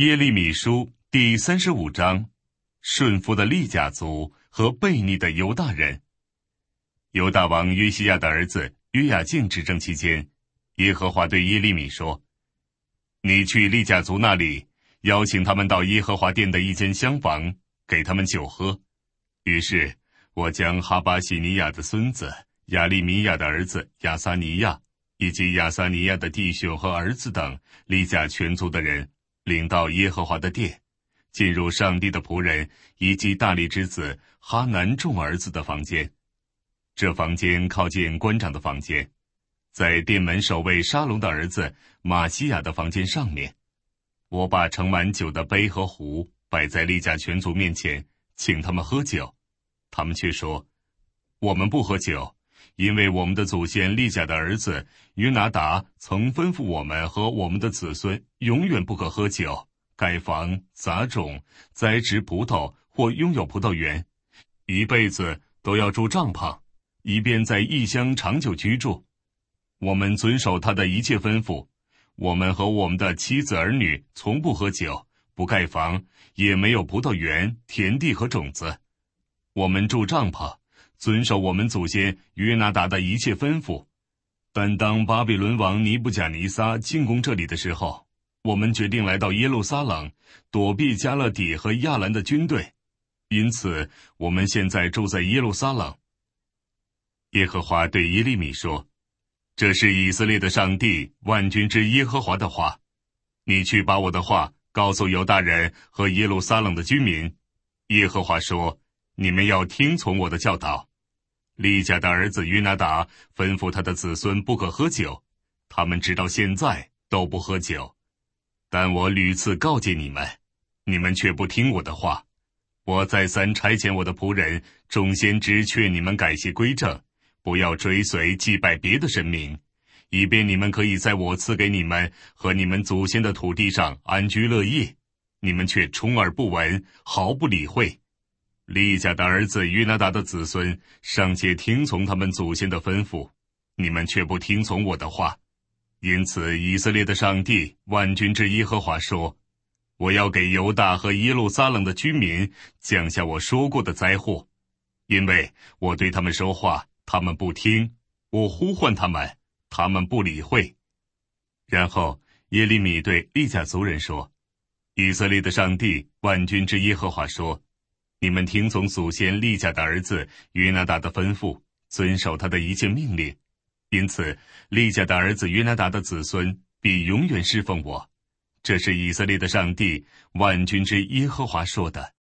耶利米书第35章，顺服的利甲族和悖逆的犹大人。犹大王约西亚的儿子约雅敬执政期间，耶和华对耶利米说：你去利甲族那里，邀请他们到耶和华殿的一间厢房，给他们酒喝。于是我将哈巴西尼亚的孙子亚利米亚的儿子亚撒尼亚，以及亚撒尼亚的弟兄和儿子等利甲全族的人领到耶和华的殿，进入上帝的仆人以及大利之子哈南众儿子的房间。这房间靠近官长的房间，在殿门守卫沙龙的儿子马西亚的房间上面。我把盛满酒的杯和壶摆在利甲全族面前，请他们喝酒。他们却说：我们不喝酒，因为我们的祖先利甲的儿子约拿达曾吩咐我们和我们的子孙永远不可喝酒、盖房、杂种、栽植葡萄或拥有葡萄园，一辈子都要住帐篷，以便在异乡长久居住。我们遵守他的一切吩咐，我们和我们的妻子儿女从不喝酒，不盖房，也没有葡萄园、田地和种子。我们住帐篷，遵守我们祖先约拿达的一切吩咐。但当巴比伦王尼布甲尼撒进攻这里的时候，我们决定来到耶路撒冷，躲避加勒底和亚兰的军队。因此我们现在住在耶路撒冷。耶和华对耶利米说：这是以色列的上帝万军之耶和华的话，你去把我的话告诉犹大人和耶路撒冷的居民。耶和华说：你们要听从我的教导。利甲的儿子约拿达吩咐他的子孙不可喝酒，他们直到现在都不喝酒。但我屡次告诫你们，你们却不听我的话。我再三差遣我的仆人众先知劝你们改邪归正，不要追随祭拜别的神明，以便你们可以在我赐给你们和你们祖先的土地上安居乐业。你们却充耳不闻，毫不理会。利甲的儿子约拿达的子孙尚且听从他们祖先的吩咐，你们却不听从我的话。因此以色列的上帝万军之耶和华说：我要给犹大和耶路撒冷的居民降下我说过的灾祸，因为我对他们说话，他们不听；我呼唤他们，他们不理会。然后耶利米对利甲族人说：以色列的上帝万军之耶和华说：你们听从祖先利甲的儿子约拿达的吩咐，遵守他的一切命令。因此利甲的儿子约拿达的子孙必永远侍奉我。这是以色列的上帝万军之耶和华说的。